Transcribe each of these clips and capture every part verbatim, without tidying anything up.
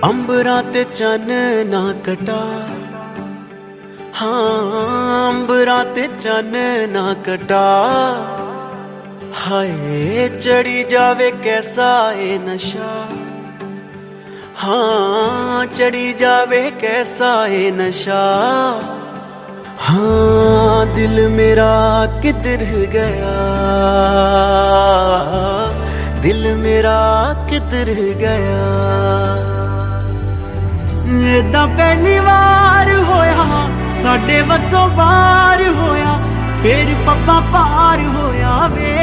अंबरां ते चन ना कटा, हाँ अंबरां ते चन ना कटा। हाय चढ़ी जावे कैसा ए नशा, हाँ चढ़ी जावे कैसा ए नशा। हाँ दिल मेरा किधर गया, दिल मेरा किधर गया। इदां पहली वार होया साडे वसों बार होया, फिर पप्पा पार होया वे।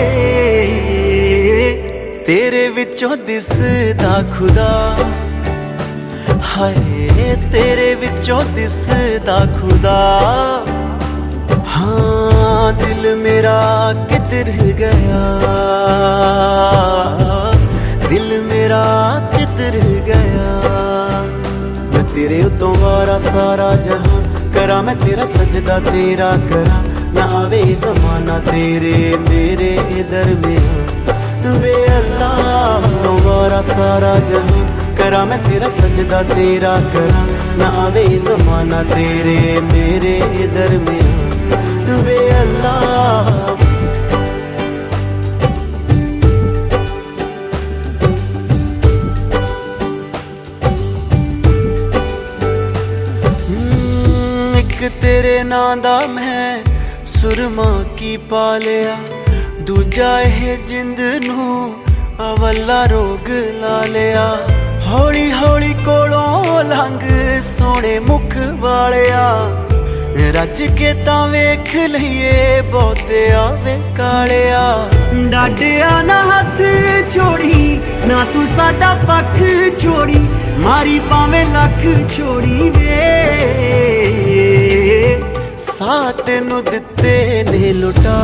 तेरे विचों दिसदा खुदा, हाय तेरे विचों दिसदा खुदा। हाँ दिल मेरा किधर गया, दिल मेरा किधर गया। मैं तेरे उतों वारा सारा जहां करा, मैं तेरा सजदा तेरा करा। ना आवे ज़माना तेरे मेरे दरमियां वे अल्लाह। तो वारा सारा जहां करा, मैं तेरा सजदा तेरा करा। ना आवे ज़माना तेरे मेरे दरमियां वे अल्लाह। तेरे नां दा मैं सुरमा की पा लिया, दूजा है जिंद नू अवला रोग ला लिया। हौली हौली कोलों लंघ सोने मुख वालिया, रज के तां वेख लईए बहुते आवे कालिया। डाडिया ना हथ छोड़ी ना तू साडा पख छोड़ी, मारी पावे लख छोड़ी वे। सा तेनू दिते ने लुटा,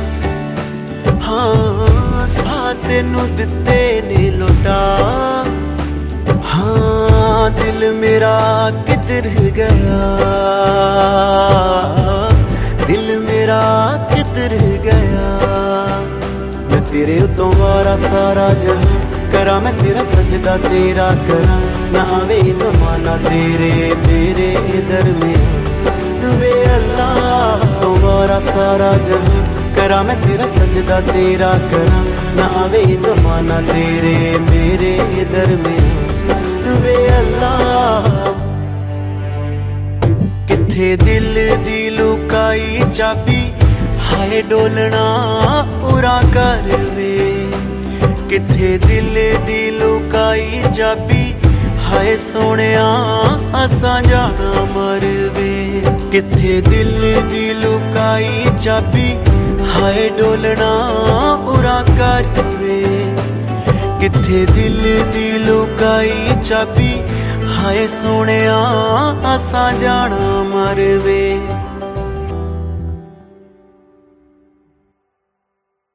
हाँ सा तेनू दिते ने लुटा। हाँ दिल मेरा किधर गया, दिल मेरा किधर गया। मैं तेरे उतों वारा सारा जहां करा, मैं तेरा सजदा तेरा करा। ना आवे ज़माना तेरे मेरे दरमियां वे अल्लाह। तो वारा सारा जहां करा, मैं तेरा सजदा तेरा करा। ना आवे ज़माना तेरे मेरे दरमियां वे अल्लाह। किथे दिल दी लुकाई चाबी, हाय डोलना उरा कर वे। किथे दिल दी लुकाई चाबी, हाय सोनिया असां जाना मरवे। किथे दिल दी लुकाई चाबी, हाय डोलना उरा कर वे। किथे दिल दी लुकाई चाबी, हाय सोनिया असां जाना मरवे।